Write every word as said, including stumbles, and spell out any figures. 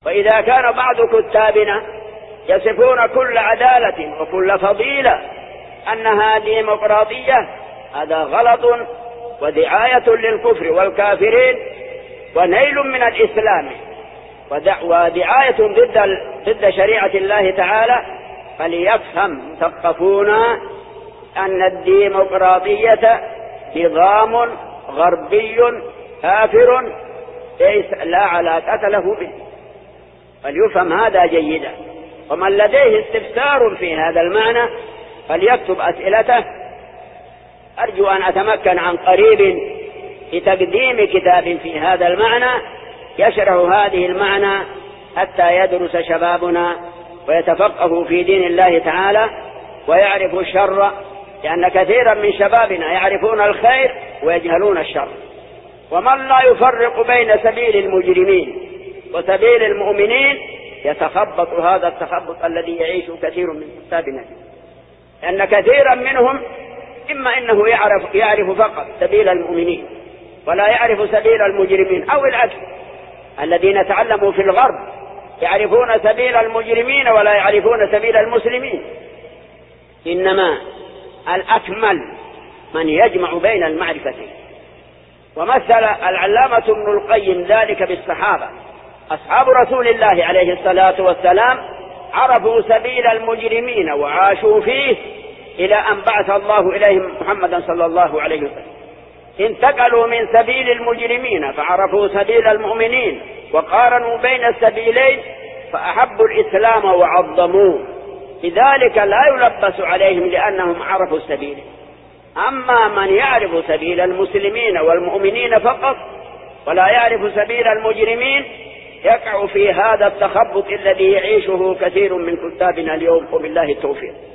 وإذا كان بعض كتابنا يصفون كل عدالة وكل فضيلة أنها ديمقراطية، هذا غلط ودعاية للكفر والكافرين ونيل من الإسلام ودعاية ضد ضد شريعة الله تعالى. فليفهم مثقفون أن الديمقراطية نظام غربي كافر ليس لا علاقة له به، فليفهم هذا جيدا. ومن لديه استفسار في هذا المعنى فليكتب أسئلته. أرجو أن أتمكن عن قريب لتقديم كتاب في هذا المعنى يشرح هذه المعنى حتى يدرس شبابنا ويتفقهوا في دين الله تعالى ويعرفوا الشر، لأن كثيرا من شبابنا يعرفون الخير ويجهلون الشر. ومن لا يفرق بين سبيل المجرمين وسبيل المؤمنين يتخبط هذا التخبط الذي يعيش كثير من كتابنا، لأن كثيرا منهم إما إنه يعرف, يعرف فقط سبيل المؤمنين ولا يعرف سبيل المجرمين، أو العكس، الذين تعلموا في الغرب يعرفون سبيل المجرمين ولا يعرفون سبيل المسلمين. إنما الأكمل من يجمع بين المعرفتين. ومثل العلامة ابن القيم ذلك بالصحابة. أصحاب رسول الله عليه الصلاة والسلام عرفوا سبيل المجرمين وعاشوا فيه إلى أن بعث الله إليهم محمدا صلى الله عليه وسلم. انتقلوا من سبيل المجرمين فعرفوا سبيل المؤمنين وقارنوا بين السبيلين فأحبوا الإسلام وعظموه، لذلك لا يلبس عليهم لأنهم عرفوا السبيل. أما من يعرف سبيل المسلمين والمؤمنين فقط ولا يعرف سبيل المجرمين يقع في هذا التخبط الذي يعيشه كثير من كتابنا اليوم، وبالله التوفيق.